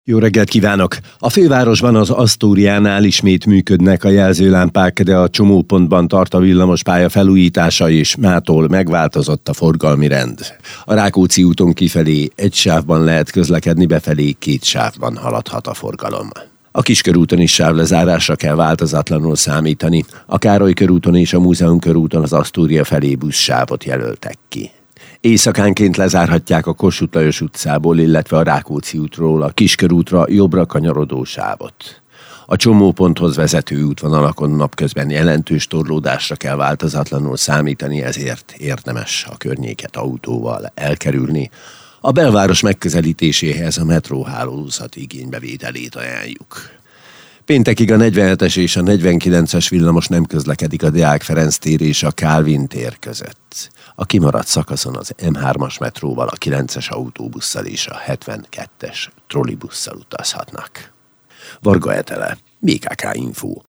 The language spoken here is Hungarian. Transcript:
Jó reggelt kívánok! A fővárosban az Asztóriánál ismét működnek a jelzőlámpák, de a csomópontban tart a villamospálya felújítása, és mától megváltozott a forgalmi rend. A Rákóczi úton kifelé egy sávban lehet közlekedni, befelé 2 sávban haladhat a forgalom. A Kiskörúton is sávlezárásra kell változatlanul számítani. A Károly körúton és a Múzeum körúton az Asztória felé buszsávot jelöltek ki. Éjszakánként lezárhatják a Kossuth Lajos utcából, illetve a Rákóczi útról a Kiskörútra jobbra kanyarodó sávot. A csomóponthoz vezető útvonalakon napközben jelentős torlódásra kell változatlanul számítani, ezért érdemes a környéket autóval elkerülni. A belváros megközelítéséhez a metróhálózat igénybevételét ajánljuk. Péntekig a 47-es és a 49-es villamos nem közlekedik a Deák Ferenc tér és a Kálvin tér között. A kimaradt szakaszon az M3-as metróval, a 9-es autóbusszal és a 72-es trollibusszal utazhatnak. Varga Etele, BKK Info.